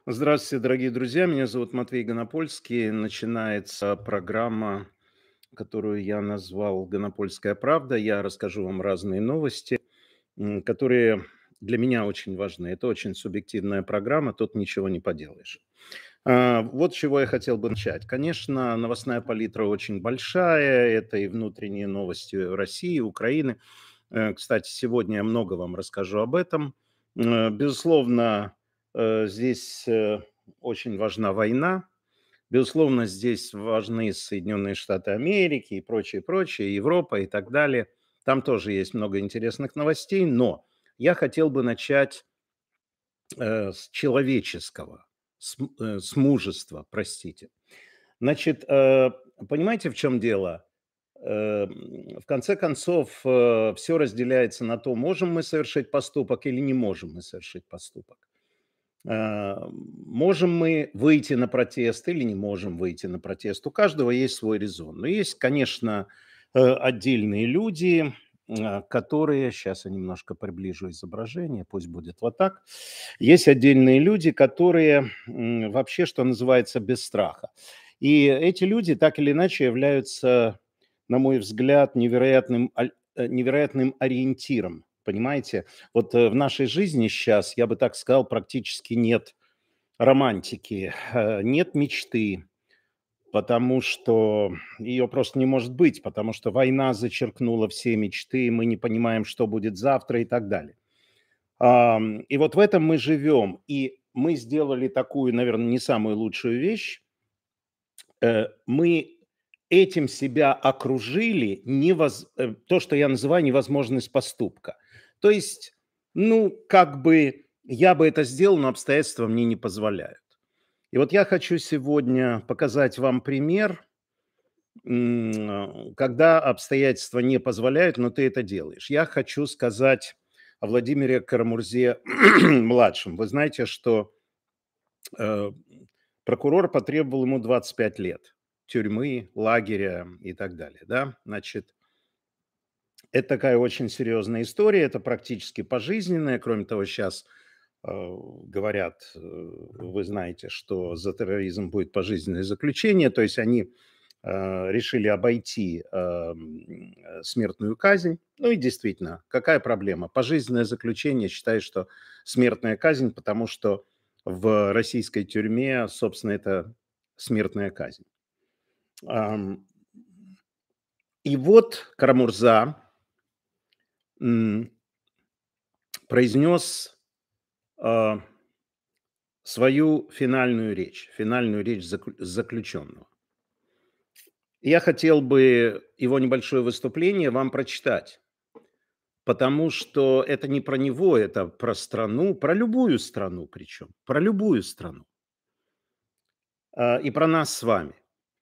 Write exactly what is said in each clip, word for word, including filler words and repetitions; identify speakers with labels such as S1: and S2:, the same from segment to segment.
S1: Здравствуйте, дорогие друзья. Меня зовут Матвей Гонопольский. Начинается программа, которую я назвал «Гонопольская правда». Я расскажу вам разные новости, м, которые для меня очень важны. Это очень субъективная программа, тут ничего не поделаешь. А, Вот с чего я хотел бы начать. Конечно, новостная палитра очень большая. Это и внутренние новости России, Украины. Э, Кстати, сегодня я много вам расскажу об этом. Э, Безусловно, э, здесь э, очень важна война. Безусловно, здесь важны Соединенные Штаты Америки и прочее, прочее, Европа и так далее. Там тоже есть много интересных новостей, но я хотел бы начать э, с человеческого, с, м- э, с мужества, простите. Значит, э, понимаете, в чем дело? Э, м, В конце концов, все разделяется на то, можем мы совершить поступок или не можем мы совершить поступок. Э, Можем мы выйти на протест или не можем выйти на протест. У каждого есть свой резон. Но есть, конечно, э, отдельные люди, а, которые, сейчас я немножко приближу изображение, пусть будет вот так. Есть отдельные люди, которые м, вообще, что называется, без страха. И эти люди так или иначе являются, на мой взгляд, невероятным, аль- э, невероятным ориентиром. Понимаете? Вот э, в нашей жизни сейчас, я бы так сказал, практически нет романтики, э, нет мечты, потому что ее просто не может быть, потому что война зачеркнула все мечты, мы не понимаем, что будет завтра и так далее. Ам, И вот в этом мы живем. И мы сделали такую, наверное, не самую лучшую вещь. Э, Мы этим себя окружили, невоз... э, то, что я называю невозможность поступка. То есть, ну, как бы я бы это сделал, но обстоятельства мне не позволяют. И вот я хочу сегодня показать вам пример, м, а, когда обстоятельства не позволяют, но ты это делаешь. Я хочу сказать о Владимире Карамурзе-младшем. Вы знаете, что э, прокурор потребовал ему двадцать пять лет тюрьмы, лагеря и так далее. Да? Значит, это такая очень серьезная история, это практически пожизненная. Кроме того, сейчас э, говорят, э, вы знаете, что за терроризм будет пожизненное заключение, то есть они э, решили обойти э, м, э, смертную казнь. Ну и действительно, какая проблема? Пожизненное заключение считает, что смертная казнь, потому что в российской тюрьме, собственно, это смертная казнь. Ам, И вот Карамурза м, произнес а, свою финальную речь, финальную речь заклю- заключенного. Я хотел бы его небольшое выступление вам прочитать, потому что это не про него, это про страну, про любую страну причем, про любую страну а, и про нас с вами.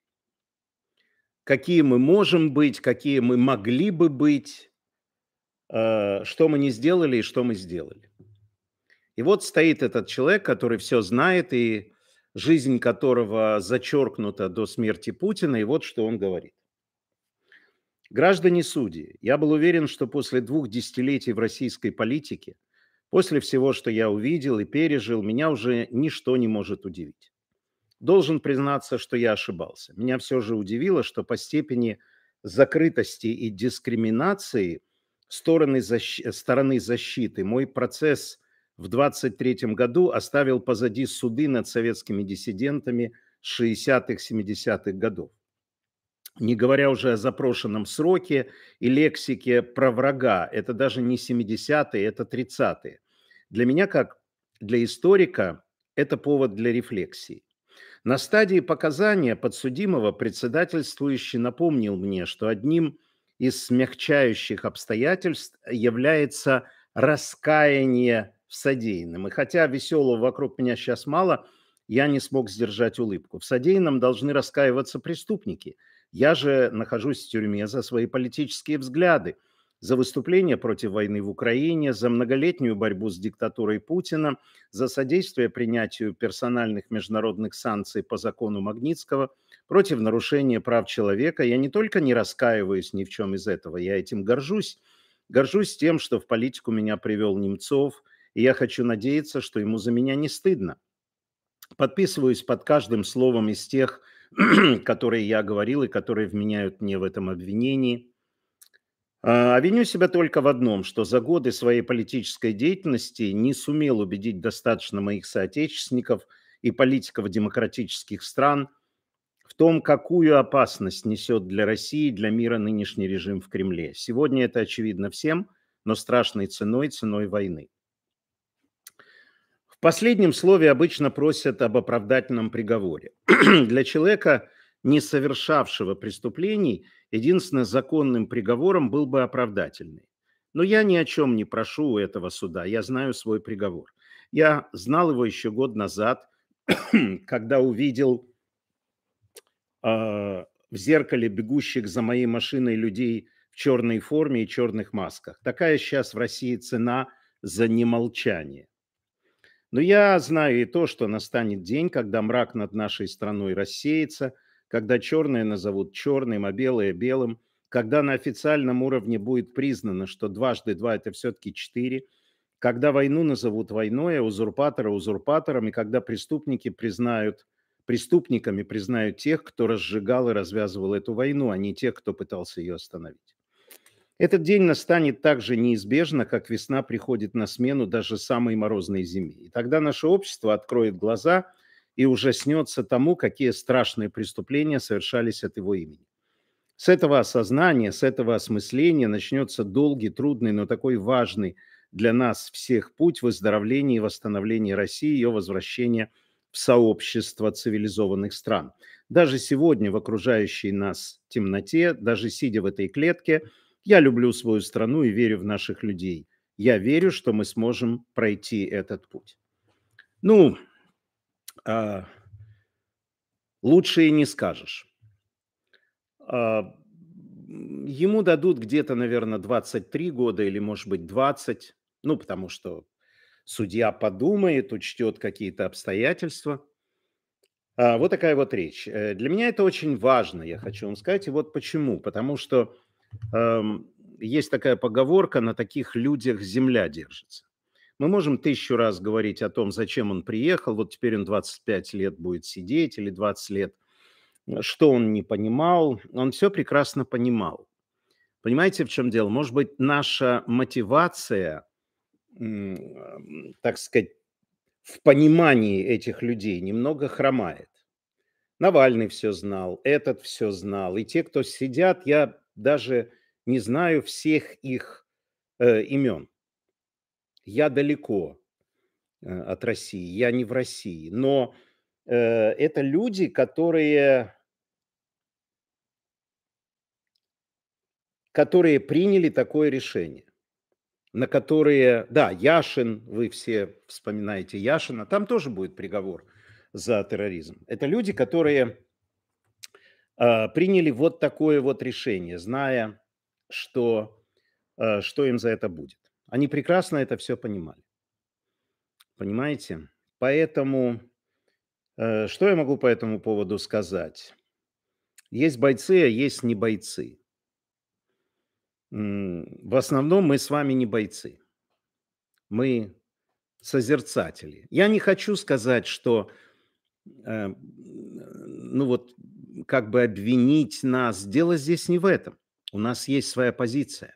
S1: Какие мы можем быть, какие мы могли бы быть, а, что мы не сделали и что мы сделали. И вот стоит этот человек, который все знает, и жизнь которого зачеркнута до смерти Путина, и вот что он говорит. Граждане судьи, я был уверен, что после двух десятилетий в российской политике, после всего, что я увидел и пережил, меня уже ничто не может удивить. Должен признаться, что я ошибался. Меня все же удивило, что по степени закрытости и дискриминации стороны, защ- стороны защиты мой процесс в двадцать третьем году оставил позади суды над советскими диссидентами шестидесятых-семидесятых годов. Не говоря уже о запрошенном сроке и лексике про врага. Это даже не семидесятые, это тридцатые. Для меня, как для историка, это повод для рефлексии. На стадии показания подсудимого председательствующий напомнил мне, что одним из смягчающих обстоятельств является раскаяние в содеянном. И хотя веселого вокруг меня сейчас мало, я не смог сдержать улыбку. В содеянном должны раскаиваться преступники. Я же нахожусь в тюрьме за свои политические взгляды, за выступление против войны в Украине, за многолетнюю борьбу с диктатурой Путина, за содействие принятию персональных международных санкций по закону Магнитского против нарушения прав человека. Я не только не раскаиваюсь ни в чем из этого, я этим горжусь. Горжусь тем, что в политику меня привел Немцов, и я хочу надеяться, что ему за меня не стыдно. Подписываюсь под каждым словом из тех, которые я говорил и которые вменяют мне в этом обвинении. А, виню себя только в одном, что за годы своей политической деятельности не сумел убедить достаточно моих соотечественников и политиков демократических стран в том, какую опасность несет для России и для мира нынешний режим в Кремле. Сегодня это очевидно всем, но страшной ценой, ценой войны. В последнем слове обычно просят об оправдательном приговоре. Для человека, не совершавшего преступлений, единственным законным приговором был бы оправдательный. Но я ни о чем не прошу у этого суда, я знаю свой приговор. Я знал его еще год назад, когда увидел а, в зеркале бегущих за моей машиной людей в черной форме и черных масках. Такая сейчас в России цена за немолчание. Но я знаю и то, что настанет день, когда мрак над нашей страной рассеется, когда черное назовут черным, а белое белым, когда на официальном уровне будет признано, что дважды два – это все-таки четыре, когда войну назовут войной, а узурпатора узурпатором, и когда преступники признают, преступниками признают тех, кто разжигал и развязывал эту войну, а не тех, кто пытался ее остановить. Этот день настанет так же неизбежно, как весна приходит на смену даже самой морозной зиме. И тогда наше общество откроет глаза и ужаснется тому, какие страшные преступления совершались от его имени. С этого осознания, с этого осмысления начнется долгий, трудный, но такой важный для нас всех путь выздоровления и восстановления России, ее возвращения в сообщество цивилизованных стран. Даже сегодня в окружающей нас темноте, даже сидя в этой клетке, я люблю свою страну и верю в наших людей. Я верю, что мы сможем пройти этот путь. Ну, а, лучше и не скажешь. А, ему дадут где-то, наверное, двадцать три года или, может быть, двадцать. Ну, потому что судья подумает, учтет какие-то обстоятельства. А, вот такая вот речь. Э, Для меня это очень важно, я хочу вам сказать. И вот почему. Потому что эм, есть такая поговорка: на таких людях земля держится. Мы можем тысячу раз говорить о том, зачем он приехал, вот теперь он двадцать пять лет будет сидеть или двадцать лет, э, что он не понимал. Он все прекрасно понимал. Понимаете, в чем дело? Может быть, наша мотивация, м, м, так сказать, в понимании этих людей немного хромает. Навальный все знал, этот все знал. И те, кто сидят, я даже не знаю всех их э, имен. Я далеко э, от России, я не в России. Но э, это люди, которые, которые приняли такое решение, на которые, да, Яшин, вы все вспоминаете Яшина, там тоже будет приговор за терроризм. Это люди, которые а, приняли вот такое вот решение, зная, что, э, что им за это будет. Они прекрасно это все понимали. Понимаете? Поэтому, э, что я могу по этому поводу сказать? Есть бойцы, а есть не бойцы. М, В основном мы с вами не бойцы. Мы созерцатели. Я не хочу сказать, что, э, ну вот, как бы обвинить нас. Дело здесь не в этом. У нас есть своя позиция.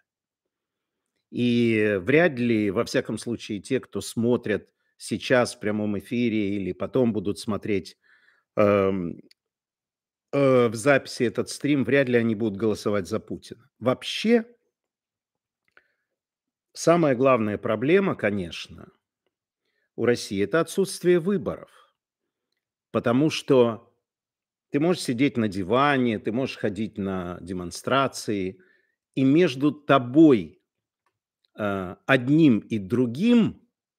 S1: И вряд ли, во всяком случае, те, кто смотрят сейчас в прямом эфире или потом будут смотреть эм, э, в записи этот стрим, вряд ли они будут голосовать за Путина. Вообще, самая главная проблема, конечно, у России – это отсутствие выборов. Потому что ты можешь сидеть на диване, ты можешь ходить на демонстрации, и между тобой, э, одним и другим,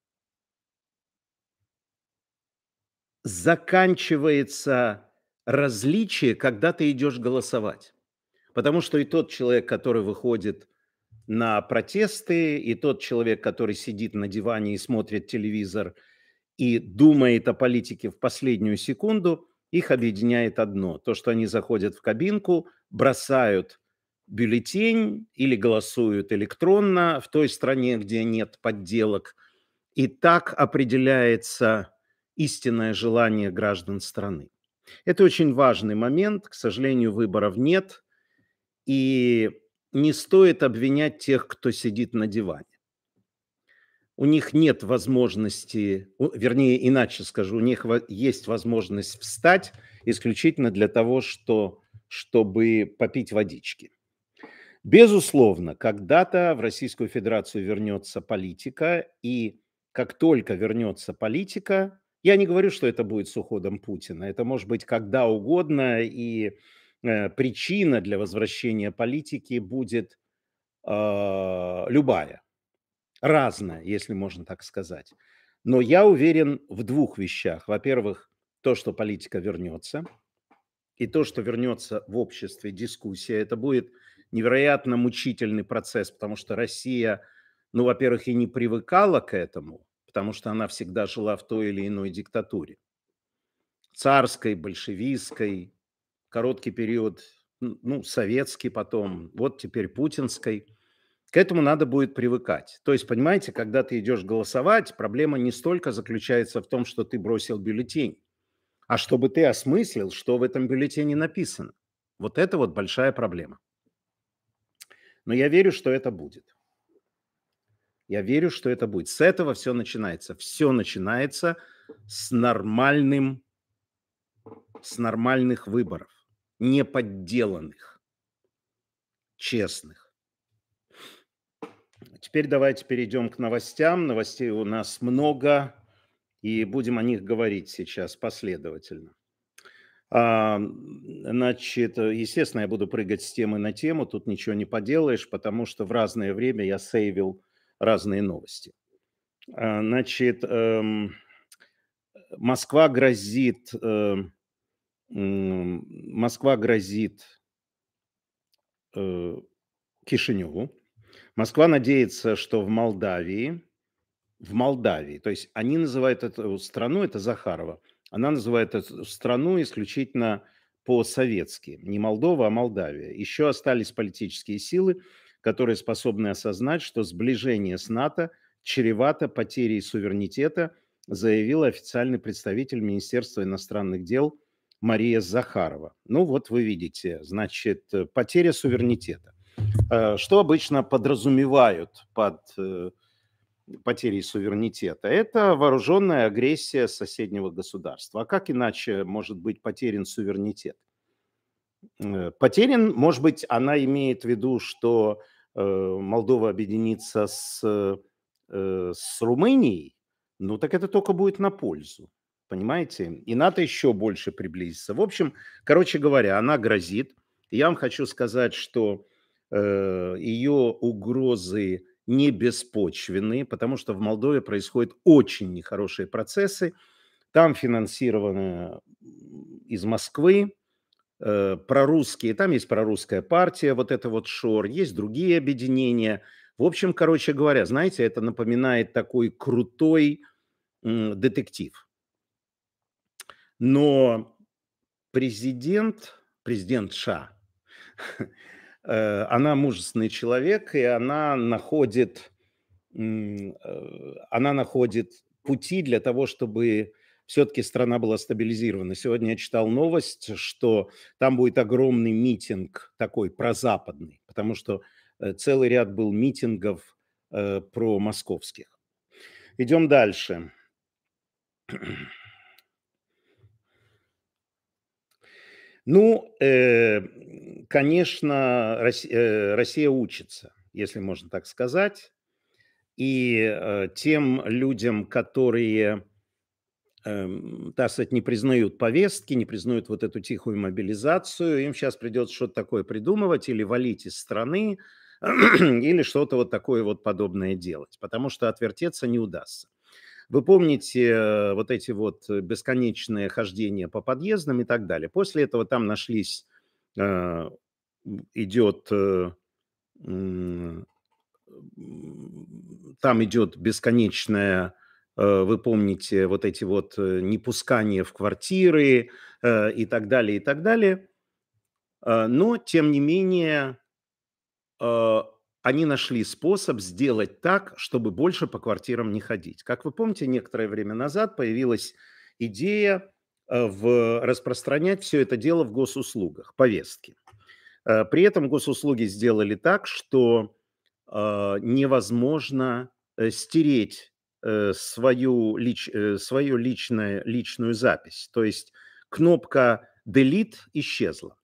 S1: заканчивается различие, когда ты идешь голосовать. Потому что и тот человек, который выходит на протесты, и тот человек, который сидит на диване и смотрит телевизор и думает о политике в последнюю секунду, их объединяет одно: то, что они заходят в кабинку, бросают бюллетень или голосуют электронно в той стране, где нет подделок. И так определяется истинное желание граждан страны. Это очень важный момент. К сожалению, выборов нет, и не стоит обвинять тех, кто сидит на диване. У них нет возможности, у вернее, иначе скажу, у них во есть возможность встать исключительно для того, что чтобы попить водички. Безусловно, когда-то в Российскую Федерацию вернется политика, и как только вернется политика, я не говорю, что это будет с уходом Путина, это может быть когда угодно, и, э, причина для возвращения политики будет, а, любая, разная, если можно так сказать. Но я уверен в двух вещах. Во-первых, то, что политика вернется, и то, что вернется в обществе дискуссия. Это будет невероятно мучительный процесс, потому что Россия, ну, во-первых, и не привыкала к этому, потому что она всегда жила в той или иной диктатуре. Царской, большевистской, короткий период, н ну, советский потом, вот теперь путинской. К этому надо будет привыкать. То есть, понимаете, когда ты идешь голосовать, проблема не столько заключается в том, что ты бросил бюллетень, а чтобы ты осмыслил, что в этом бюллетене написано. Вот это вот большая проблема. Но я верю, что это будет. Я верю, что это будет. С этого все начинается. Все начинается с нормальным с нормальных выборов, не подделанных, честных. Теперь давайте перейдем к новостям. Новостей у нас много, и будем о них говорить сейчас последовательно. А, значит, э, естественно, я буду прыгать с темы на тему, тут ничего не поделаешь, потому что в разное время я сейвил разные новости. А, значит, эм, Москва грозит, э, м, Москва грозит э, Кишиневу. Москва надеется, что в Молдавии, в Молдавии, то есть они называют эту страну, это Захарова, она называет эту страну исключительно по-советски. Не Молдова, а Молдавия. Еще остались политические силы, которые способны осознать, что сближение с НАТО чревато потерей суверенитета, заявил официальный представитель Министерства иностранных дел Мария Захарова. Ну вот вы видите, значит, э, потеря суверенитета. Э, Что обычно подразумевают под э, потерей суверенитета? Это вооруженная агрессия соседнего государства. А как иначе может быть потерян суверенитет? Э, Потерян, может быть, она имеет в виду, что э, Молдова объединится с, э, с Румынией, ну так это только будет на пользу, понимаете? И НАТО еще больше приблизится. В общем, короче говоря, она грозит. Я вам хочу сказать, что э, ее угрозы не беспочвенные, потому что в Молдове происходят очень нехорошие процессы. Там финансировано м, из Москвы, э, прорусские, там есть прорусская партия, вот это вот ШОР, есть другие объединения. В общем, короче говоря, знаете, это напоминает такой крутой м, детектив. Но президент, президент США, э, она мужественный человек, и она находит, м, э, она находит пути для того, чтобы все-таки страна была стабилизирована. Сегодня я читал новость, что там будет огромный митинг такой прозападный, потому что э, целый ряд был митингов э, про московских. Идем дальше. Ну, э, конечно, Рос- э, Россия учится, если можно так сказать. И э, тем людям, которые, эм, так сказать, не признают повестки, не признают вот эту тихую мобилизацию, им сейчас придется что-то такое придумывать или валить из страны, или что-то вот такое вот подобное делать, потому что отвертеться не удастся. Вы помните э, вот эти вот э, бесконечные хождения по подъездам и так далее. После этого там нашлись, э, м, идет, э, м, м, там идет бесконечная, э, вы помните, вот эти вот э, непускания в квартиры э, и так далее, и так далее. Э, Но, тем не менее, э, они нашли способ сделать так, чтобы больше по квартирам не ходить. Как вы помните, некоторое время назад появилась идея э, в распространять все это дело в госуслугах, повестки. Э, При этом госуслуги сделали так, что э, невозможно э, стереть э, свою, лич, э, свою личное, личную запись. То есть кнопка delete исчезла.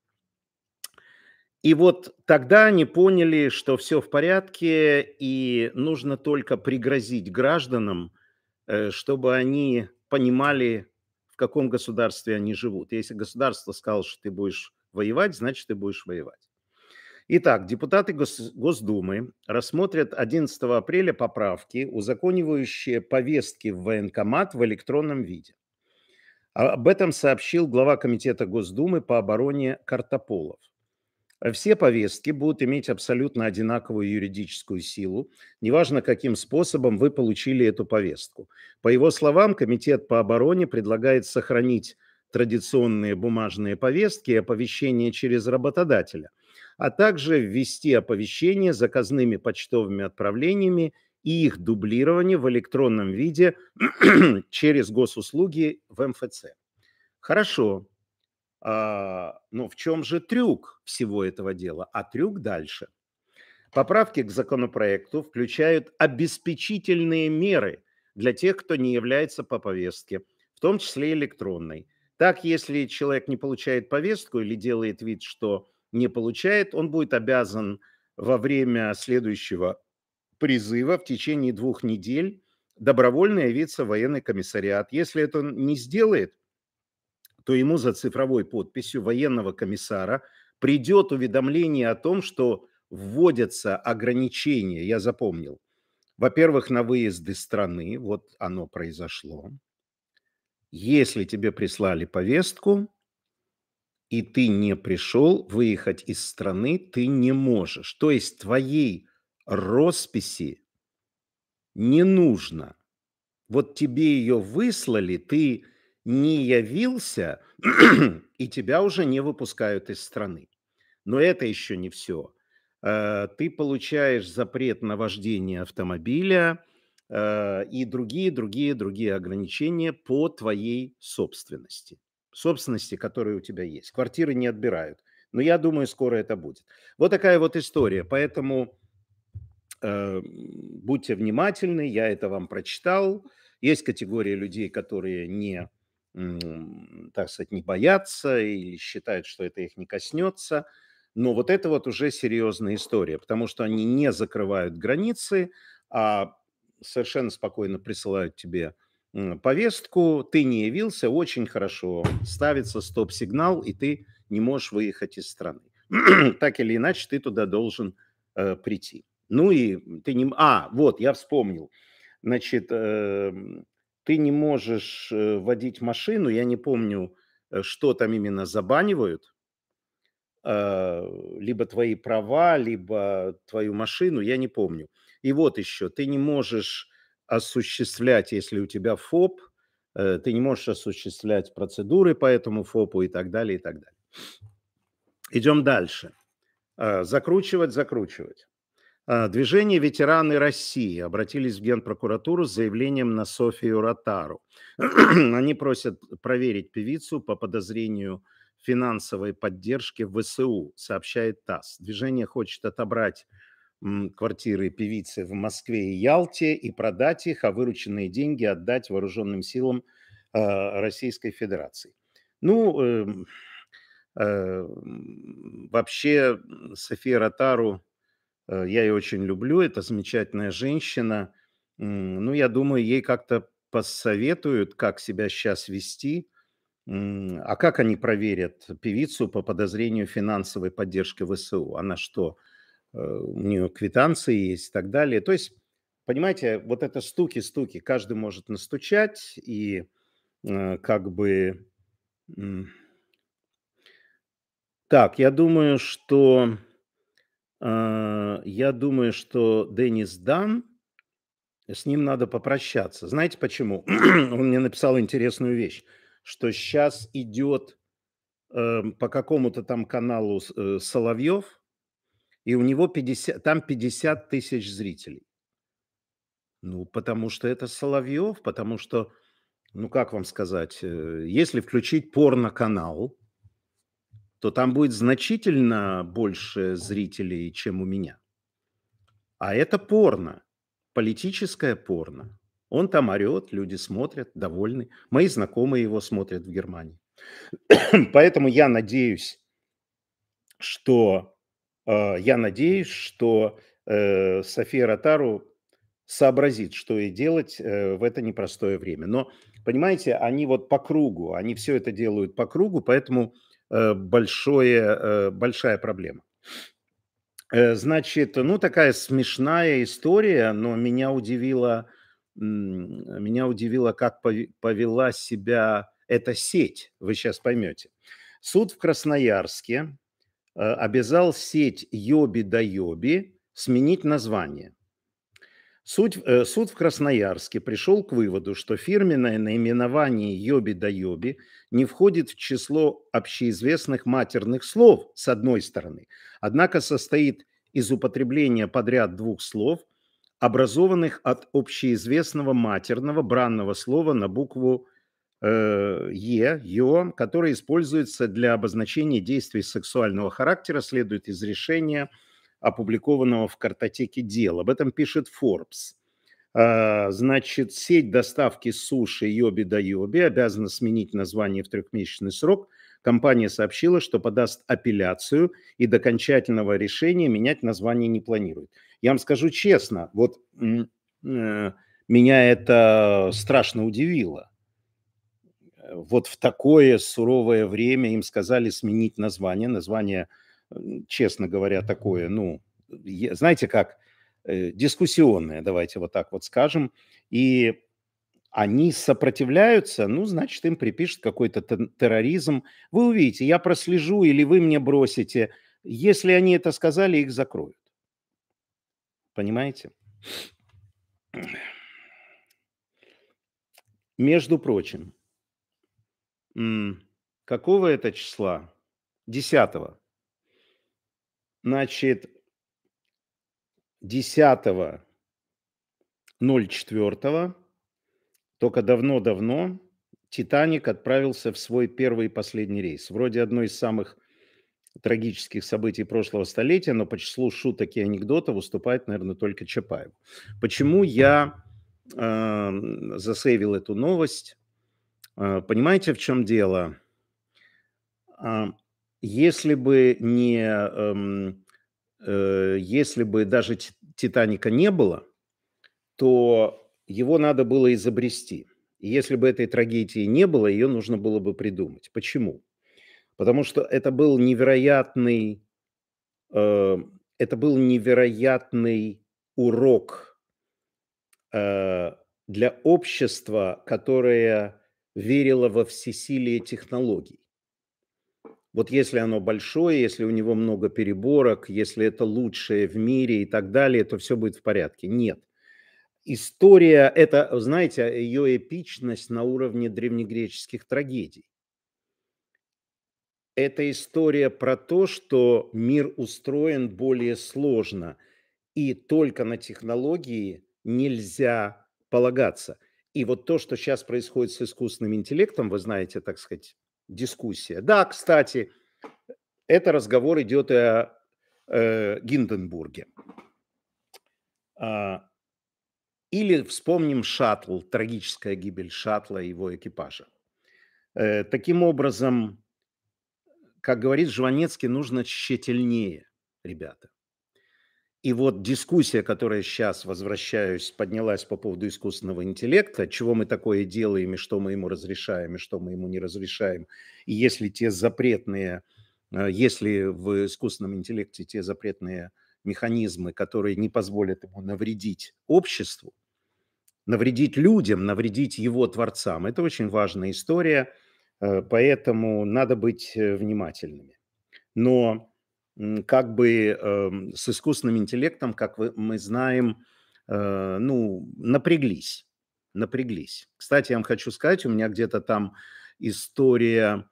S1: И вот тогда они поняли, что все в порядке, и нужно только пригрозить гражданам, э, чтобы они понимали, в каком государстве они живут. Если государство сказало, что ты будешь воевать, значит, ты будешь воевать. Итак, депутаты Гос- Госдумы рассмотрят одиннадцатого апреля поправки, узаконивающие повестки в военкомат в электронном виде. А- Об этом сообщил глава Комитета Госдумы по обороне Картополов. Э, Все повестки будут иметь абсолютно одинаковую юридическую силу, неважно, каким способом вы получили эту повестку. По его словам, Комитет по обороне предлагает сохранить традиционные бумажные повестки и оповещения через работодателя, а также ввести оповещения заказными почтовыми отправлениями и их дублирование в электронном виде через госуслуги в эм эф це. Хорошо. А, но в чем же трюк всего этого дела? А трюк дальше. Поправки к законопроекту включают обеспечительные меры для тех, кто не является по повестке, в том числе электронной. Так, если человек не получает повестку или делает вид, что не получает, он будет обязан во время следующего призыва в течение двух недель добровольно явиться в военный комиссариат. Если это он не сделает, то ему за цифровой подписью военного комиссара придет уведомление о том, что вводятся ограничения, я запомнил. Во-первых, на выезд из страны, вот оно произошло. Если тебе прислали повестку, и ты не пришел, выехать из страны ты не можешь. То есть твоей росписи не нужно. Вот тебе ее выслали, ты не явился, и тебя уже не выпускают из страны. Но это еще не все. Ты получаешь запрет на вождение автомобиля э, и другие, другие, другие ограничения по твоей собственности. Собственности, которые у тебя есть. Квартиры не отбирают. Но я думаю, скоро это будет. Вот такая вот история. Поэтому Э, будьте внимательны, я это вам прочитал. Есть категория людей, которые не, м, так сказать, не боятся или считают, что это их не коснется. Но вот это вот уже серьезная история, потому что они не закрывают границы, а совершенно спокойно присылают тебе м, повестку, ты не явился, очень хорошо, ставится стоп-сигнал, и ты не можешь выехать из страны. Так или иначе, ты туда должен э, прийти. Ну и ты не... А, вот, я вспомнил. Значит, эм, ты не можешь э, водить машину, я не помню, э, что там именно забанивают, э, либо твои права, либо твою машину, я не помню. И вот еще, ты не можешь осуществлять, если у тебя ФОП, э, ты не можешь осуществлять процедуры по этому ФОПу и так далее, и так далее. Идем дальше. Э, Закручивать, закручивать. А, Движение «Ветераны России» обратились в Генпрокуратуру с заявлением на Софию Ротару. Они просят проверить певицу по подозрению финансовой поддержки в вэ эс у, сообщает ТАСС. Движение хочет отобрать м, квартиры певицы в Москве и Ялте и продать их, а вырученные деньги отдать вооруженным силам э, Российской Федерации. Ну, эм, э, м, вообще София Ротару Э, я ее очень люблю, это замечательная женщина. М, ну, я думаю, ей как-то посоветуют, как себя сейчас вести. М, а как они проверят певицу по подозрению финансовой поддержки вэ эс у? Она что, э, у нее квитанции есть и так далее? То есть, понимаете, вот это стуки-стуки, каждый может настучать, и э, как бы... м, Так, я думаю, что... э, Я думаю, что Деннис Дан, с ним надо попрощаться. Знаете почему? Он мне написал интересную вещь, что сейчас идет эм, по какому-то там каналу с- э, Соловьев, и у него пятьдесят, там пятьдесят тысяч зрителей. Ну, потому что это Соловьев, потому что Ну, как вам сказать, э, если включить порноканал, то там будет значительно больше зрителей, чем у меня. А это порно, политическое порно. Он там орет, люди смотрят, довольны. Мои знакомые его смотрят в Германии. Поэтому я надеюсь, что, э, я надеюсь, что, э, София Ротару сообразит, что ей делать, э, в это непростое время. Но, понимаете, они вот по кругу, они все это делают по кругу, поэтому, э, большое, э, большая проблема. Э, значит, ну, такая смешная история, но меня удивило, м, меня удивило, как пове повела себя эта сеть. Вы сейчас поймете. Суд в Красноярске, э, обязал сеть "Йоби да Йоби" сменить название. Суть, э, суд в Красноярске пришел к выводу, что фирменное наименование "Йоби да Йоби" не входит в число общеизвестных матерных слов, с одной стороны, однако состоит из употребления подряд двух слов, образованных от общеизвестного матерного бранного слова на букву э, "е", "ё", которое используется для обозначения действий сексуального характера, следует из решения, опубликованного в картотеке дел. Об этом пишет Forbes. А, значит, сеть доставки суши "Йоби да Йоби" обязана сменить название в трехмесячный срок. Компания сообщила, что подаст апелляцию и до окончательного решения менять название не планирует. Я вам скажу честно, вот м, э, меня это страшно удивило. Э, вот в такое суровое время им сказали сменить название. Название, м, честно говоря, такое, ну, е знаете как, э, дискуссионное, давайте вот так вот скажем. И они сопротивляются, ну, значит, им припишут какой-то тен терроризм. Вы увидите, я прослежу или вы мне бросите. Если они это сказали, их закроют. Понимаете? Между прочим, м, какого это числа? Десятого. Значит, десятого ноль четвёртого, тока давно-давно, "Титаник" отправился в свой первый и последний рейс. Вроде одно из самых трагических событий прошлого столетия, но по числу шуток и анекдотов уступает, наверно, только Чапаеву. Почему я, ам, засейвил эту новость? А, понимаете, в чем дело? А, если бы не, эм, э, если бы даже "Ти Титаника" не было, то его надо было изобрести. И если бы этой трагедии не было, ее нужно было бы придумать. Почему? Потому что это был невероятный, э, это был невероятный урок э, для общества, которое верило во всесилие технологий. Вот если оно большое, если у него много переборок, если это лучшее в мире и так далее, то все будет в порядке. Нет. История- это, знаете, ее эпичность на уровне древнегреческих трагедий. Это история про то, что мир устроен более сложно, и только на технологии нельзя полагаться. И вот то, что сейчас происходит с искусственным интеллектом, вы знаете, так сказать, дискуссия. Да, кстати, это разговор идет и о, э, Гинденбурге. А, или вспомним шаттл, трагическая гибель шаттла и его экипажа. Э, таким образом, как говорит Жванецкий, нужно тщательнее, ребята. И вот дискуссия, которая сейчас, возвращаюсь, поднялась по поводу искусственного интеллекта, чего мы такое делаем, и что мы ему разрешаем, и что мы ему не разрешаем. И если те запретные, э, если в искусственном интеллекте те запретные механизмы, которые не позволят ему навредить обществу, навредить людям, навредить его творцам. Это очень важная история, э, поэтому надо быть, э, внимательными. Но, м, как бы, эм, с искусственным интеллектом, как вы мы знаем, э, ну, напряглись, напряглись. Кстати, я вам хочу сказать, у меня где-то там история,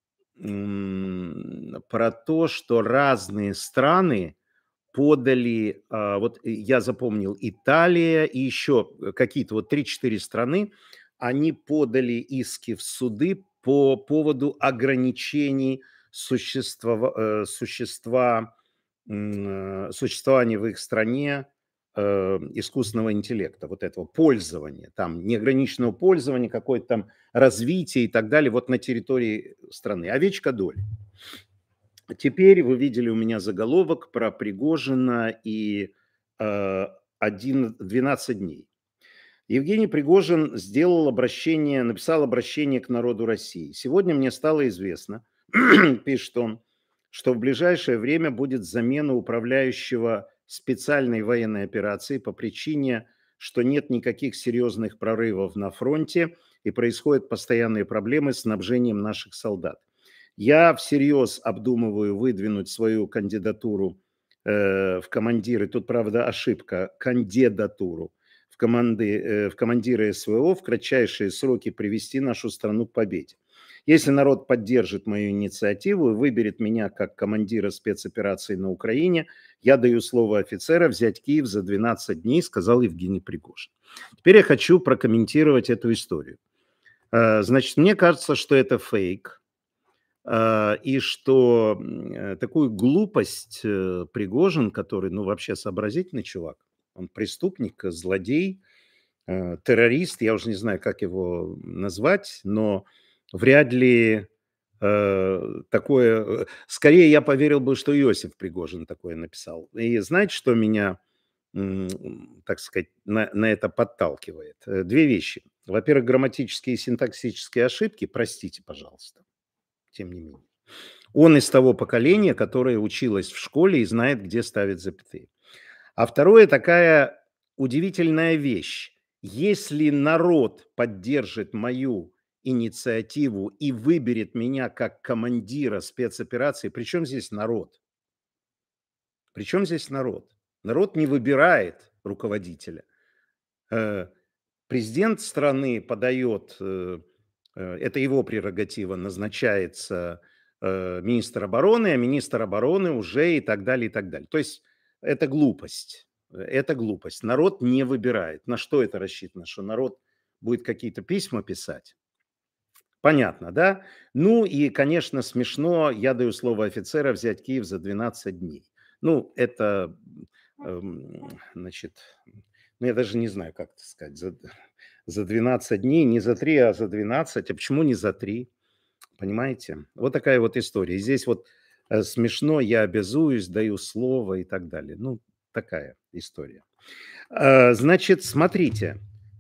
S1: м, про то, что разные страны подали, а, вот я запомнил: Италия и еще какие-то вот три-четыре страны они подали иски в суды по поводу ограничений существова э, существа м, э, существования в их стране, э, искусственного интеллекта, вот этого пользования, там неограниченного пользования, какое-то там развитие и так далее вот на территории страны. Овечка Долли. Теперь вы видели у меня заголовок про Пригожина и э, один, двенадцать дней. Евгений Пригожин сделал обращение, написал обращение к народу России. Сегодня мне стало известно, пишет он, что в ближайшее время будет замена управляющего специальной военной операцией по причине, что нет никаких серьезных прорывов на фронте и происходят постоянные проблемы с снабжением наших солдат. Я всерьез обдумываю выдвинуть свою кандидатуру э, в командиры, тут, правда, ошибка, кандидатуру в, команды, э, в командиры СВО в кратчайшие сроки привести нашу страну к победе. Если народ поддержит мою инициативу и выберет меня как командира спецоперации на Украине, я даю слово офицера взять Киев за двенадцать дней, сказал Евгений Пригожин. Теперь я хочу прокомментировать эту историю. Э, значит, мне кажется, что это фейк. И что такую глупость Пригожин, который, ну, вообще сообразительный чувак, он преступник, злодей, террорист, я уже не знаю, как его назвать, но вряд ли э, такое... Скорее я поверил бы, что Иосиф Пригожин такое написал. И знаете, что меня, м, так сказать, на, на это подталкивает? Э, Две вещи. Во-первых, грамматические и синтаксические ошибки, простите, пожалуйста, тем не менее. Он из того поколения, которое училось в школе и знает, где ставить запятые. А второе, такая удивительная вещь. Если народ поддержит мою инициативу и выберет меня как командира спецоперации, причем здесь народ? Причем здесь народ? Народ не выбирает руководителя. Э, Президент страны подает, э, э, это его прерогатива, назначается э, министр обороны, а министр обороны уже и так далее, и так далее. То есть это глупость. э, Это глупость. Народ не выбирает. На что это рассчитано? Что народ будет какие-то письма писать? Понятно, да? Ну и, конечно, смешно, я даю слово офицера взять Киев за двенадцать дней. Ну, это, эм, значит, ну, я даже не знаю, как это сказать, за, за двенадцать дней, не за три, а за двенадцать. А почему не за три? Понимаете? Вот такая вот история. И здесь вот э, смешно, я обязуюсь, даю слово и так далее. Ну, такая история. Э, Значит, смотрите,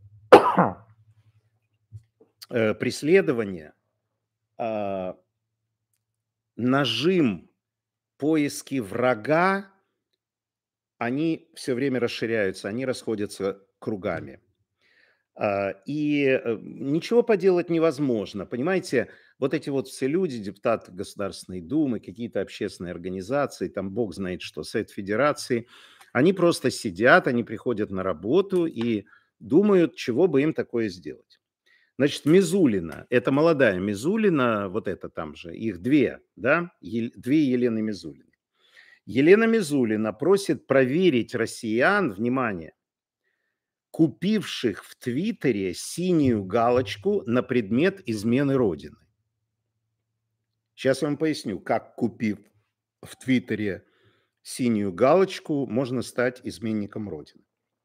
S1: э, преследование, а, нажим, поиски врага, они все время расширяются, они расходятся кругами. А, И э, ничего поделать невозможно. Понимаете, вот эти вот все люди, депутаты Государственной Думы, какие-то общественные организации, там бог знает что, Совет Федерации, они просто сидят, они приходят на работу и думают, чего бы им такое сделать. Значит, Мизулина, это молодая Мизулина, вот это там же, их две, да, Ел- две Елены Мизулины. Елена Мизулина просит проверить россиян, внимание, купивших в Твиттере синюю галочку на предмет измены Родины. Сейчас я вам поясню, как, купив в Твиттере синюю галочку, можно стать изменником Родины.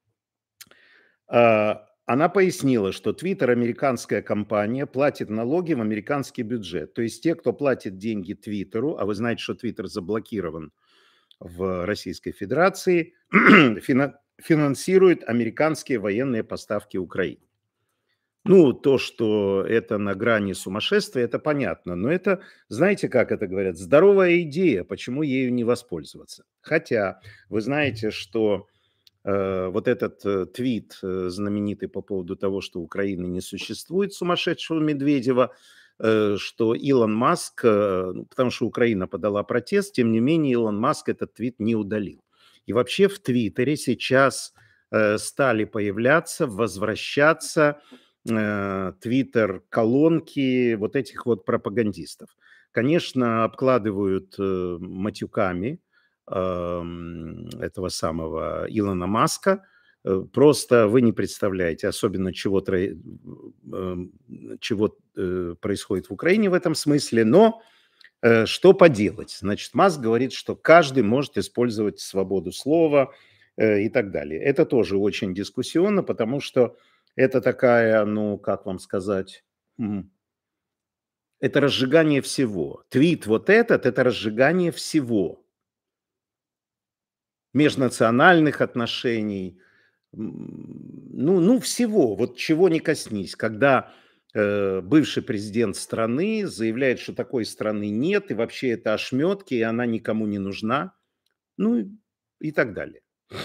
S1: А, Она пояснила, что Твиттер – американская компания, платит налоги в американский бюджет. То есть те, кто платит деньги Твиттеру, а вы знаете, что Твиттер заблокирован в Российской Федерации, финансируют американские военные поставки Украине. Ну, то, что это на грани сумасшествия, это понятно. Но это, знаете, как это говорят, здоровая идея, почему ею не воспользоваться? Хотя вы знаете, что э, вот этот э, твит э, знаменитый по поводу того, что Украины не существует, сумасшедшего Медведева, э, что Илон Маск, э, ну, потому что Украина подала протест, тем не менее Илон Маск этот твит не удалил. И вообще в Твиттере сейчас э, стали появляться, возвращаться э, твиттер-колонки вот этих вот пропагандистов. Конечно, обкладывают э, матюками эм, этого самого Илона Маска, э, просто вы не представляете, особенно чего, тро- э, м, чего э, происходит в Украине в этом смысле. Но э, что поделать? Значит, Маск говорит, что каждый может использовать свободу слова э, и так далее. Это тоже очень дискуссионно, потому что это такая, ну, как вам сказать, м, это разжигание всего. Твит вот этот– это разжигание всего. Межнациональных отношений, м, ну, ну всего, вот чего не коснись. Когда э, бывший президент страны заявляет, что такой страны нет, и вообще это ошметки, и она никому не нужна, ну и и так далее.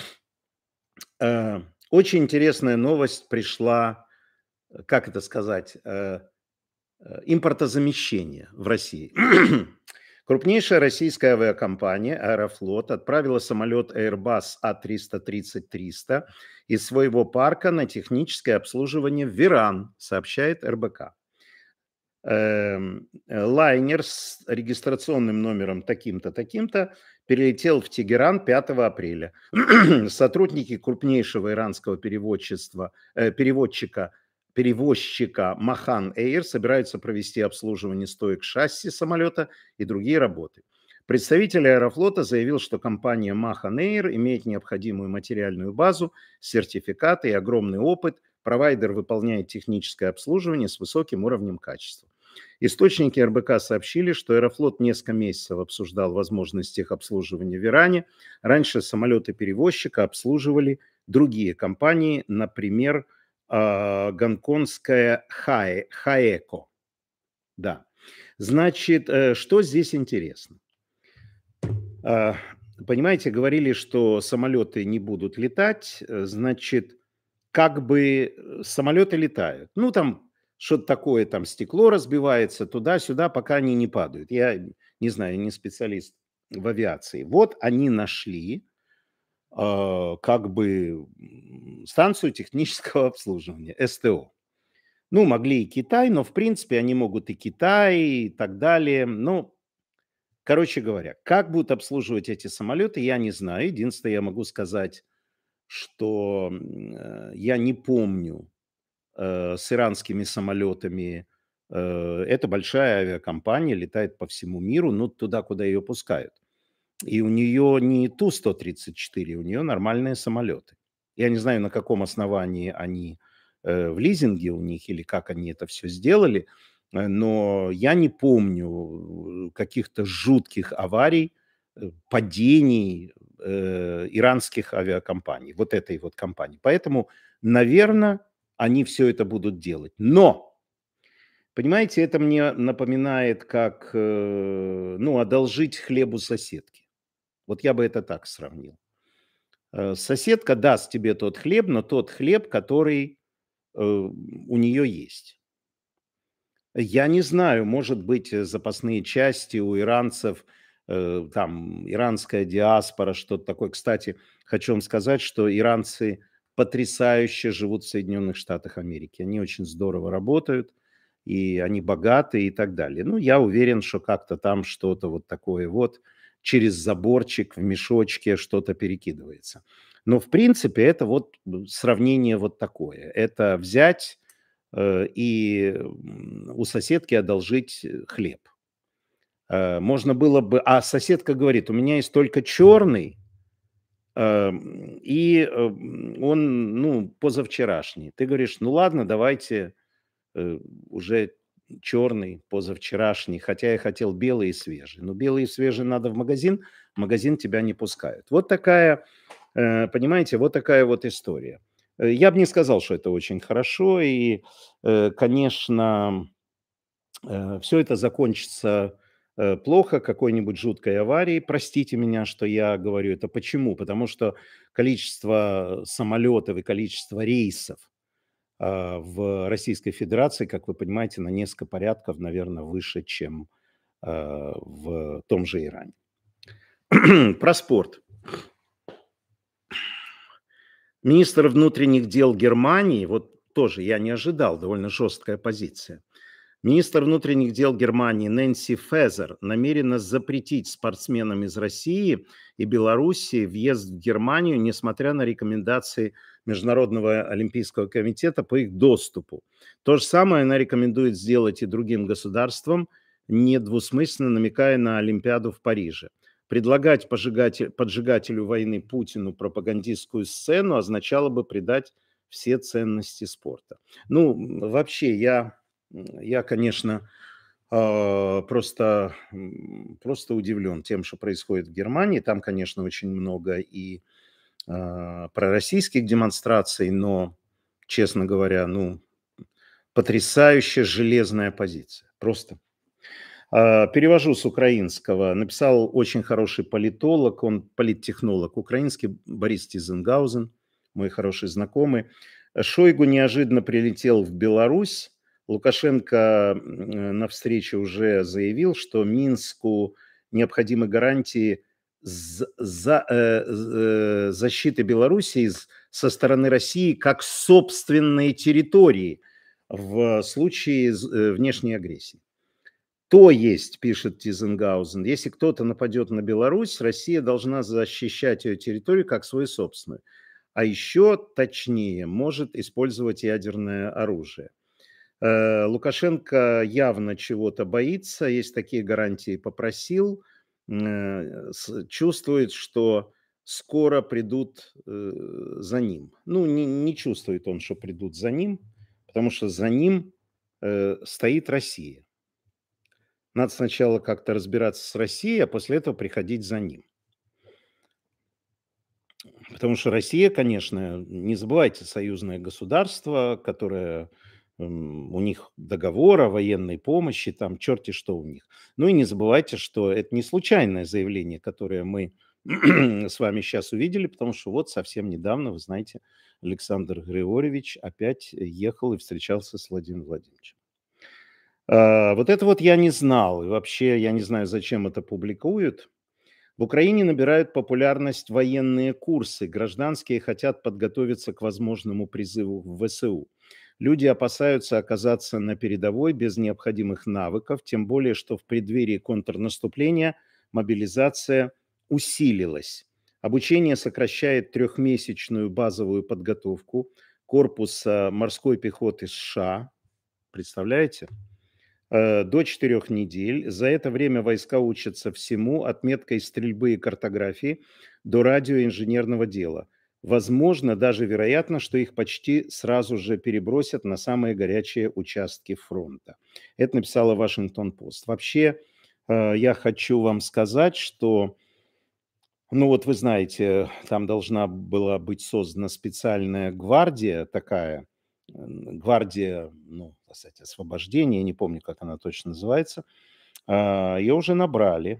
S1: Э, Очень интересная новость пришла, э, как это сказать, э, э, импортозамещение в России. Крупнейшая российская авиакомпания «Аэрофлот» отправила самолет Airbus А триста тридцать триста из своего парка на техническое обслуживание в Иран, сообщает эр бэ ка. Эм, э, Лайнер с регистрационным номером таким-то, таким-то перелетел в Тегеран пятого апреля. Сотрудники крупнейшего иранского переводчества, э, переводчика, перевозчика Махан Эйр собираются провести обслуживание стоек шасси самолета и другие работы. Представитель Аэрофлота заявил, что компания Махан Эйр имеет необходимую материальную базу, сертификаты и огромный опыт. Провайдер выполняет техническое обслуживание с высоким уровнем качества. Источники эр бэ ка сообщили, что Аэрофлот несколько месяцев обсуждал возможность техобслуживания в Иране. Раньше самолеты перевозчика обслуживали другие компании, например, а, гонконгская Хае- Хаэко. Да. Значит, э, что здесь интересно? А, Понимаете, говорили, что самолеты не будут летать, э, значит, как бы э, самолеты летают. Ну, там что-то такое, там стекло разбивается туда-сюда, пока они не падают. Я не знаю, не специалист в авиации. Вот они нашли а, как бы м, станцию технического обслуживания, эс тэ о. Ну, могли и Китай, но в принципе они могут и Китай, и так далее. Ну, короче говоря, как будут обслуживать эти самолеты, я не знаю. Единственное, я могу сказать, что м, э, я не помню э, с иранскими самолетами. Э, это большая авиакомпания, летает по всему миру, ну, туда, куда ее пускают. И у нее не Ту сто тридцать четыре, у нее нормальные самолеты. Я не знаю, на каком основании они э, в лизинге у них или как они это все сделали, э, но я не помню э, каких-то жутких аварий, э, падений э, иранских авиакомпаний, вот этой вот компании. Поэтому, наверное, они все это будут делать. Но, понимаете, это мне напоминает, как, э, ну, одолжить хлеб у соседки. Вот я бы это так сравнил. Э, Соседка даст тебе тот хлеб, но тот хлеб, который э, у нее есть. Я не знаю, может быть, э, запасные части у иранцев, э, там, иранская диаспора, что-то такое. Кстати, хочу вам сказать, что иранцы потрясающе живут в Соединенных Штатах Америки. Они очень здорово работают, и они богаты и так далее. Ну, я уверен, что как-то там что-то вот такое вот через заборчик в мешочке что-то перекидывается. Но, в принципе, это вот сравнение вот такое. Это взять э, и м, у соседки одолжить э, хлеб. Э, Можно было бы, а соседка говорит, у меня есть только черный, эм, и э, м, он, ну, позавчерашний. Ты говоришь, ну ладно, давайте э, уже черный, позавчерашний, хотя я хотел белый и свежий. Но белый и свежий надо в магазин, в магазин тебя не пускают. Вот такая, э, понимаете, вот такая вот история. Э, Я бы не сказал, что это очень хорошо, и, э, конечно, все это закончится э, плохо, какой-нибудь жуткой аварией. Простите меня, что я говорю это. Почему? Потому что количество самолетов и количество рейсов а, в Российской Федерации, как вы понимаете, на несколько порядков, наверное, выше, чем а, в том же Иране. Про спорт. Министр внутренних дел Германии, вот тоже я не ожидал, довольно жесткая позиция. Министр внутренних дел Германии Нэнси Фезер намерена запретить спортсменам из России и Белоруссии въезд в Германию, несмотря на рекомендации Международного олимпийского комитета по их доступу. То же самое она рекомендует сделать и другим государствам, недвусмысленно намекая на Олимпиаду в Париже. Предлагать пожигатель- поджигателю войны Путину пропагандистскую сцену означало бы предать все ценности спорта. Ну, м, вообще, я, м, я, конечно, а, просто, м, просто удивлен тем, что происходит в Германии. Там, конечно, очень много и а, пророссийских демонстраций, но, честно говоря, ну, потрясающе железная позиция. Просто. А, Перевожу с украинского. Написал очень хороший политолог, он политтехнолог украинский, Борис Тизенгаузен, мой хороший знакомый. Шойгу неожиданно прилетел в Беларусь. Лукашенко м, на встрече уже заявил, что Минску необходимы гарантии з- за, э, з- э, защиты Белоруссии с- со стороны России как собственной территории в случае з- э, внешней агрессии. То есть, пишет Тизенгаузен, если кто-то нападет на Беларусь, Россия должна защищать ее территорию как свою собственную. А еще точнее, может использовать ядерное оружие. Э, Лукашенко явно чего-то боится, есть такие гарантии попросил, э, с- чувствует, что скоро придут э, за ним. Ну, не, не чувствует он, что придут за ним, потому что за ним э, стоит Россия. Надо сначала как-то разбираться с Россией, а после этого приходить за ним. Потому что Россия, конечно, не забывайте, союзное государство, которое м, у них договор о военной помощи, там черти что у них. Ну и не забывайте, что это не случайное заявление, которое мы с вами сейчас увидели, потому что вот совсем недавно, вы знаете, Александр Григорьевич опять ехал и встречался с Владимиром Владимировичем. А, Вот это вот я не знал. И вообще я не знаю, зачем это публикуют. В Украине набирают популярность военные курсы. Гражданские хотят подготовиться к возможному призыву в ВСУ. Люди опасаются оказаться на передовой без необходимых навыков, тем более, что в преддверии контрнаступления мобилизация усилилась. Обучение сокращает трехмесячную базовую подготовку корпуса морской пехоты США. Представляете? э, до четырех недель. За это время войска учатся всему от меткой стрельбы и картографии до радиоинженерного дела. Возможно, даже вероятно, что их почти сразу же перебросят на самые горячие участки фронта. Это написала Вашингтон-Пост. Вообще, э, я хочу вам сказать, что, ну вот вы знаете, там должна была быть создана специальная гвардия такая, м, гвардия, ну, так сказать, освобождения, не помню, как она точно называется. А, Ее уже набрали.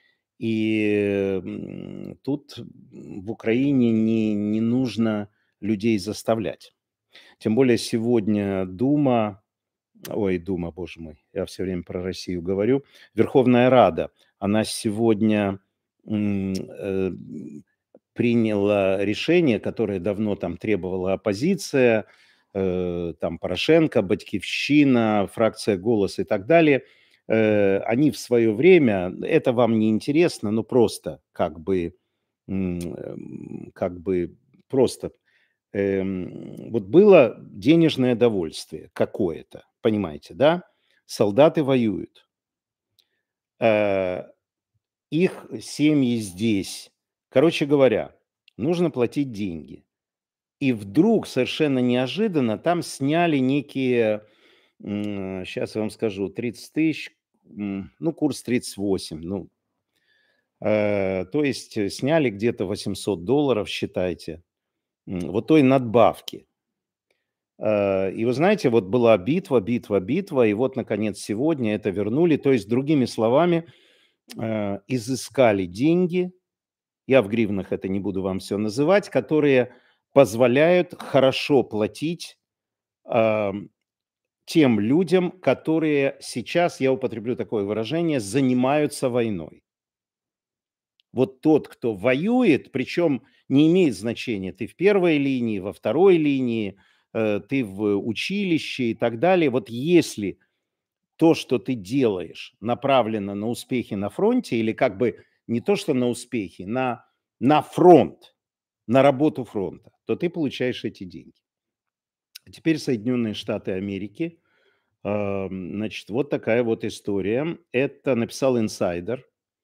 S1: И м, тут м, в Украине не, не нужно людей заставлять. Тем более сегодня Дума, ой, Дума, боже мой, я все время про Россию говорю, Верховная Рада, она сегодня м, э, приняла решение, которое давно там требовала оппозиция, э, там Порошенко, Батькивщина, фракция «Голос» и так далее. Э, они в свое время, это вам не интересно, но просто как бы, м, эм, как бы просто эм, вот было денежное довольствие какое-то, понимаете, да? Солдаты воюют, э, их семьи здесь. Короче говоря, нужно платить деньги. И вдруг, совершенно неожиданно, там сняли некие, сейчас я вам скажу, тридцать тысяч, м, ну, курс тридцать восемь, ну, э, то есть э, сняли где-то восемьсот долларов, считайте, м, вот той надбавки. Э, И вы знаете, вот была битва, битва, битва, и вот, наконец, сегодня это вернули. То есть, другими словами, э, изыскали деньги, я в гривнах это не буду вам все называть, которые позволяют хорошо платить ам, тем людям, которые сейчас, я употреблю такое выражение, занимаются войной. Вот тот, кто воюет, причем не имеет значения, ты в первой линии, во второй линии, э, ты в училище и так далее. Вот если то, что ты делаешь, направлено на успехи на фронте или как бы не то, что на успехи, на, на фронт, на работу фронта, то ты получаешь эти деньги. А теперь Соединенные Штаты Америки. А, Значит, вот такая вот история. Это написал инсайдер.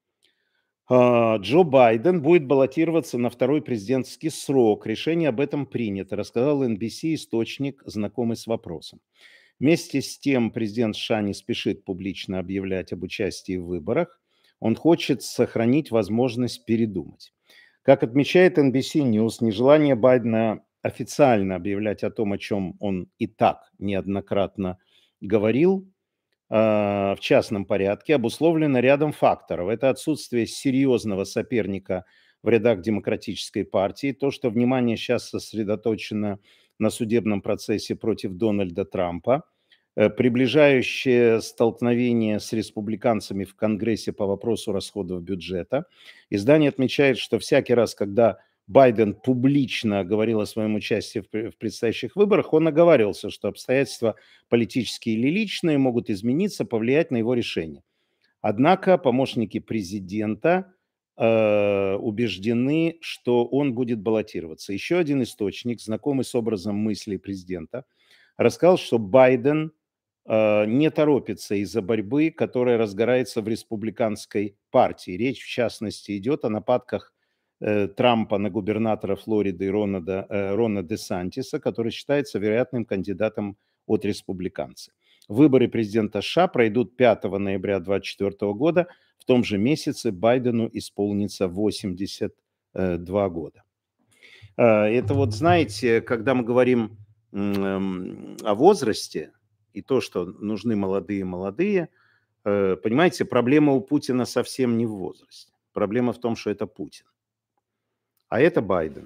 S1: А, Джо Байден будет баллотироваться на второй президентский срок. Решение об этом принято, рассказал эн би си источник, знакомый с вопросом. Вместе с тем президент США не спешит публично объявлять об участии в выборах. Он хочет сохранить возможность передумать. Как отмечает эн би си News, нежелание Байдена официально объявлять о том, о чем он и так неоднократно говорил, э, в частном порядке, обусловлено рядом факторов. Это отсутствие серьезного соперника в рядах Демократической партии, то, что внимание сейчас сосредоточено на судебном процессе против Дональда Трампа, э, приближающее столкновение с республиканцами в Конгрессе по вопросу расходов бюджета. Издание отмечает, что всякий раз, когда Байден публично говорил о своем участии в пре- в предстоящих выборах, он оговаривался, что обстоятельства политические или личные могут измениться, повлиять на его решение. Однако помощники президента э, убеждены, что он будет баллотироваться. Еще один источник, знакомый с образом мыслей президента, рассказал, что Байден э, не торопится из-за борьбы, которая разгорается в республиканской партии. Речь, в частности, идет о нападках э, Трампа на губернатора Флориды Рона, э, Рона де Сантиса, который считается вероятным кандидатом от республиканцев. Выборы президента США пройдут пятого ноября две тысячи двадцать четвёртого года. В том же месяце Байдену исполнится восемьдесят два года. А, Это вот, знаете, когда мы говорим м, о возрасте и то, что нужны молодые-молодые, э, понимаете, проблема у Путина совсем не в возрасте. Проблема в том, что это Путин, а это Байден.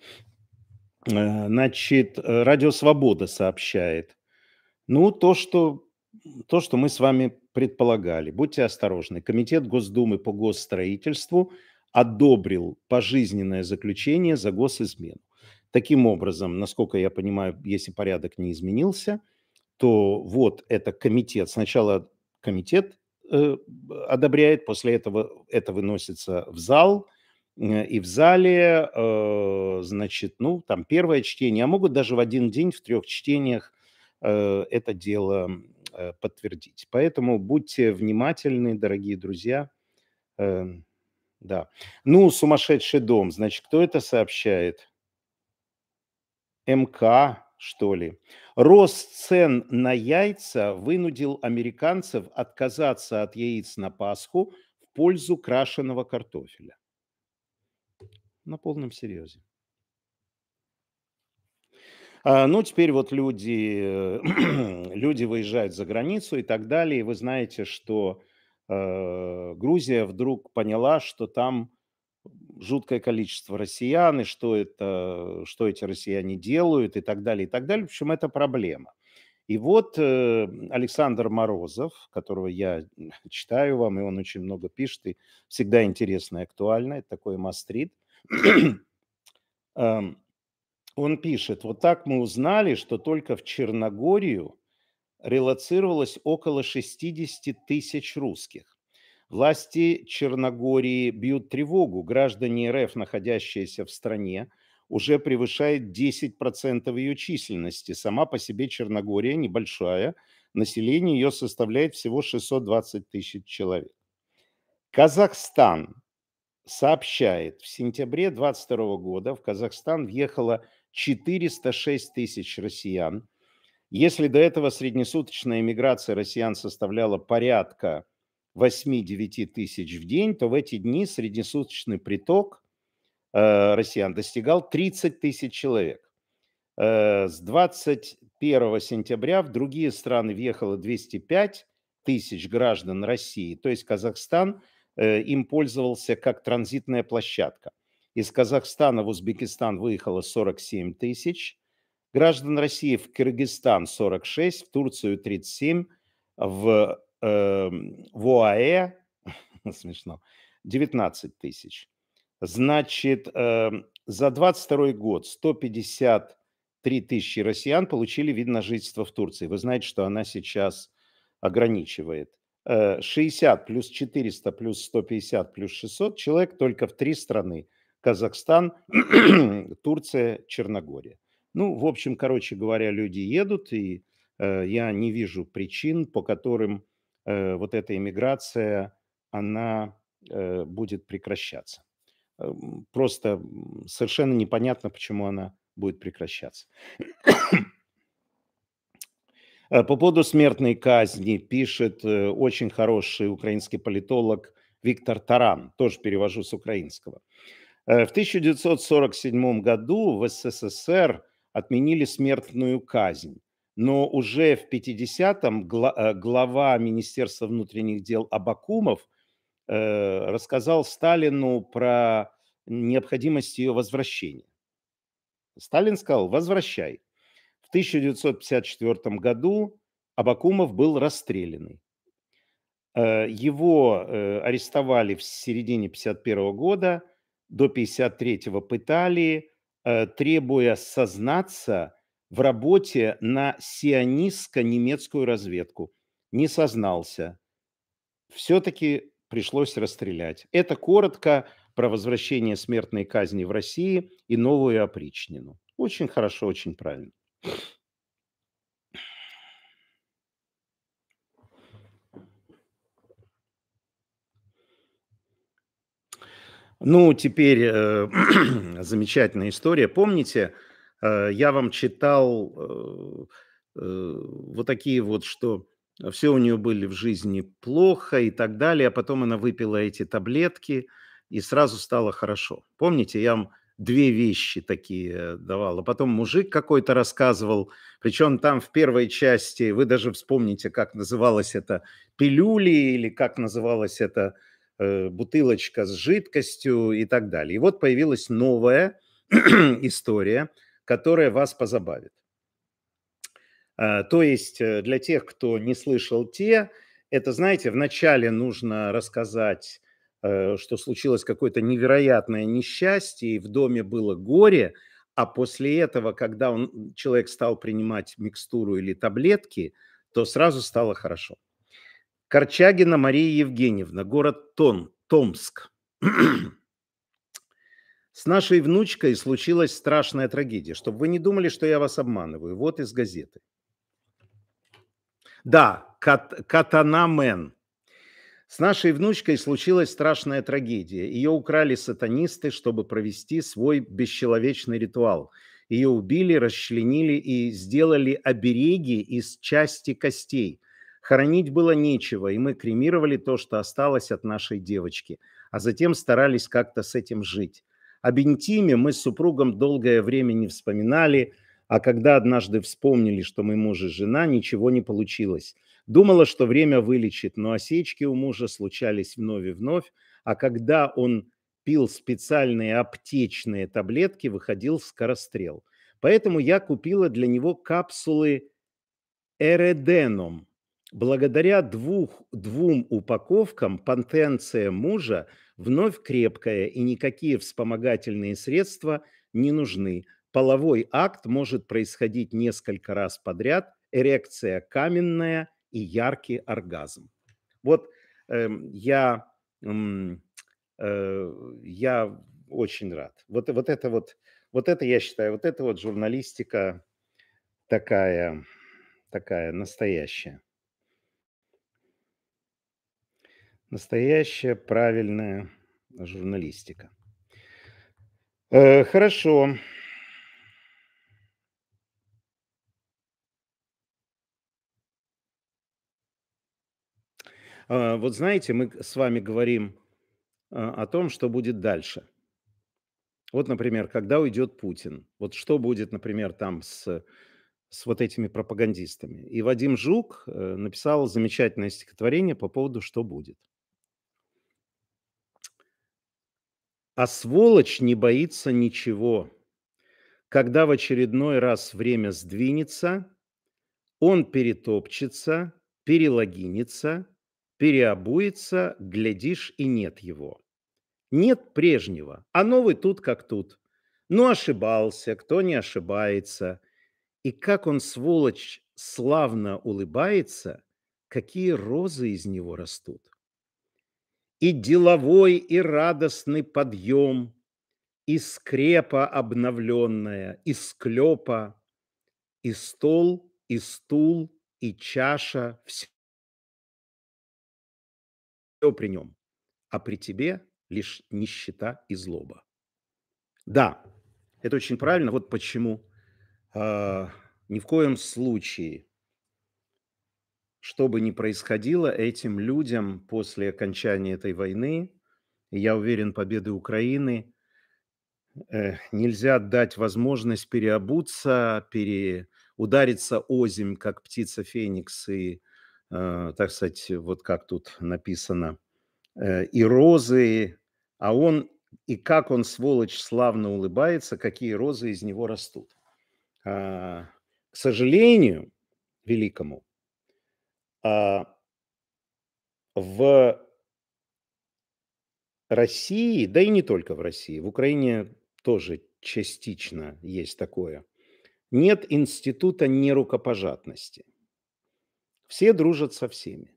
S1: Э, Значит, э, Радио Свобода сообщает, ну, то, что, то, что мы с вами предполагали. Будьте осторожны. Комитет Госдумы по госстроительству одобрил пожизненное заключение за госизмену. Таким образом, насколько я понимаю, если порядок не изменился, то вот это комитет. Сначала комитет э, одобряет, после этого это выносится в зал, э, и в зале, э, значит, ну, там первое чтение, а могут даже в один день в трех чтениях э, это дело э, подтвердить. Поэтому будьте внимательны, дорогие друзья. Э, да. Ну, сумасшедший дом. Значит, кто это сообщает? эм ка, что ли? Рост цен на яйца вынудил американцев отказаться от яиц на Пасху в пользу крашеного картофеля. На полном серьезе. А, ну, теперь вот люди, э, люди выезжают за границу и так далее. И вы знаете, что э, Грузия вдруг поняла, что там жуткое количество россиян, и что это, что эти россияне делают, и так далее, и так далее. В общем, это проблема. И вот э, Александр Морозов, которого я читаю вам, и он очень много пишет, и всегда интересно и актуально, это такой мастрит. Эм, Он пишет, вот так мы узнали, что только в Черногорию релоцировалось около шестьдесят тысяч русских. Власти Черногории бьют тревогу. Граждане эр эф, находящиеся в стране, уже превышает десять процентов ее численности. Сама по себе Черногория небольшая, население ее составляет всего шестьсот двадцать тысяч человек. Казахстан сообщает, в сентябре двадцать второго года в Казахстан въехало четыреста шесть тысяч россиян. Если до этого среднесуточная миграция россиян составляла порядка восемь-девять тысяч в день, то в эти дни среднесуточный приток э, россиян достигал тридцать тысяч человек. Э, с двадцать первого сентября в другие страны въехало двести пять тысяч граждан России, то есть Казахстан э, им пользовался как транзитная площадка. Из Казахстана в Узбекистан выехало сорок семь тысяч граждан России, в Кыргызстан сорок шесть, в Турцию тридцать семь, в, э, в ОАЭ, смешно, девятнадцать тысяч. Значит, э, за двадцать второй год сто пятьдесят три тысячи россиян получили вид на жительство в Турции. Вы знаете, что она сейчас ограничивает. Э, шестьдесят плюс четыреста плюс сто пятьдесят плюс шестьсот человек только в три страны: Казахстан, Турция, Черногория. Ну, в общем, короче говоря, люди едут, и э, я не вижу причин, по которым э, вот эта иммиграция, она э, будет прекращаться. Эм, Просто м, совершенно непонятно, почему она будет прекращаться. Э, По поводу смертной казни пишет э, очень хороший украинский политолог Виктор Таран, тоже перевожу с украинского. Э, В тысяча девятьсот сорок седьмом году в СССР отменили смертную казнь, но уже в пятидесятом гла- э, глава Министерства внутренних дел Абакумов э, рассказал Сталину про необходимость ее возвращения. Сталин сказал: возвращай. В тысяча девятьсот пятьдесят четвёртом году Абакумов был расстрелянный. Э, Его э, арестовали в середине пятьдесят первого года, до пятьдесят третьего пытали, э, требуя сознаться в работе на сионистско-немецкую разведку. Не сознался. Все-таки пришлось расстрелять. Это коротко про возвращение смертной казни в России и новую опричнину. Очень хорошо, очень правильно. Ну, теперь э, замечательная история. Помните, э, я вам читал э, э, вот такие вот, что все у нее были в жизни плохо и так далее, а потом она выпила эти таблетки, и сразу стало хорошо. Помните, я вам две вещи такие давал, а потом мужик какой-то рассказывал, причем там в первой части, вы даже вспомните, как называлось это, пилюли или как называлось это, э, бутылочка с жидкостью и так далее. И вот появилась новая история, которая вас позабавит. А, То есть э, для тех, кто не слышал те, это, знаете, вначале нужно рассказать, э, что случилось какое-то невероятное несчастье, и в доме было горе, а после этого, когда он, человек стал принимать микстуру или таблетки, то сразу стало хорошо. Корчагина Мария Евгеньевна, город Тон, Томск. С нашей внучкой случилась страшная трагедия. Чтобы вы не думали, что я вас обманываю. Вот из газеты. Да, Кат, Катанамен. С нашей внучкой случилась страшная трагедия. Ее украли сатанисты, чтобы провести свой бесчеловечный ритуал. Ее убили, расчленили и сделали обереги из части костей. Хоронить было нечего, и мы кремировали то, что осталось от нашей девочки, а затем старались как-то с этим жить. Об интиме мы с супругом долгое время не вспоминали, а когда однажды вспомнили, что мы муж и жена, ничего не получилось. Думала, что время вылечит, но осечки у мужа случались вновь и вновь, а когда он пил специальные аптечные таблетки, выходил скорострел. Поэтому я купила для него капсулы Эреденом. Благодаря двух, двум упаковкам потенция мужа вновь крепкая, и никакие вспомогательные средства не нужны. Половой акт может происходить несколько раз подряд, эрекция каменная и яркий оргазм. Вот эм, я, м, э, я очень рад. Вот, вот это вот, вот это я считаю, вот это вот журналистика такая, такая настоящая. Настоящая правильная журналистика. Э, хорошо. А, вот знаете, мы с вами говорим а, о том, что будет дальше. Вот, например, когда уйдет Путин, вот что будет, например, там с, с вот этими пропагандистами. И Вадим Жук э, написал замечательное стихотворение по поводу, что будет. А сволочь не боится ничего. Когда в очередной раз время сдвинется, он перетопчется, перелогинится, переобуется, глядишь, и нет его. Нет прежнего, а новый тут как тут. Ну, ошибался, кто не ошибается. И как он, сволочь, славно улыбается, какие розы из него растут. И деловой, и радостный подъем, и скрепа обновленная, и склепа, и стол, и стул, и чаша — все при нем, а при тебе лишь нищета и злоба. Да, это очень правильно. Вот почему а, ни в коем случае, что бы ни происходило, этим людям после окончания этой войны, и я уверен, победы Украины, э, нельзя дать возможность переобуться, пере удариться озимь, как птица Феникс, и, э, так сказать, вот как тут написано, э, и розы, а он, и как он, сволочь, славно улыбается, какие розы из него растут. А, к сожалению великому, а, в России, да и не только в России, в Украине тоже частично есть такое. Нет института нерукопожатности. Все дружат со всеми.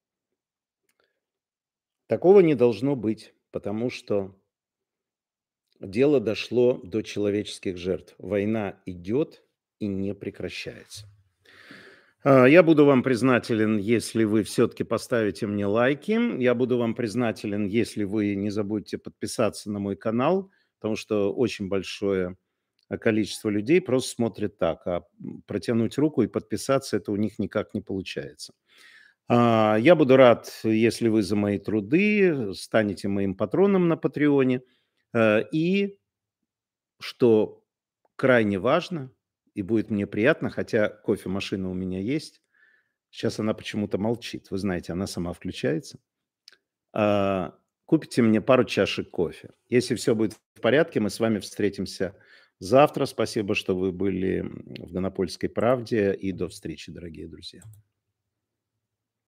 S1: Такого не должно быть, потому что дело дошло до человеческих жертв. Война идет и не прекращается. А, Я буду вам признателен, если вы все-таки поставите мне лайки. Я буду вам признателен, если вы не забудете подписаться на мой канал, потому что очень большое а, количество людей просто смотрит так, а м, протянуть руку и подписаться — это у них никак не получается. А, Я буду рад, если вы за мои труды станете моим патроном на Патреоне. Э, И, что крайне важно, и будет мне приятно, хотя кофемашина у меня есть, сейчас она почему-то молчит. Вы знаете, она сама включается. А, Купите мне пару чашек кофе. Если все будет в порядке, мы с вами встретимся завтра. Спасибо, что вы были м, в "Гонопольской правде", и до встречи, дорогие друзья.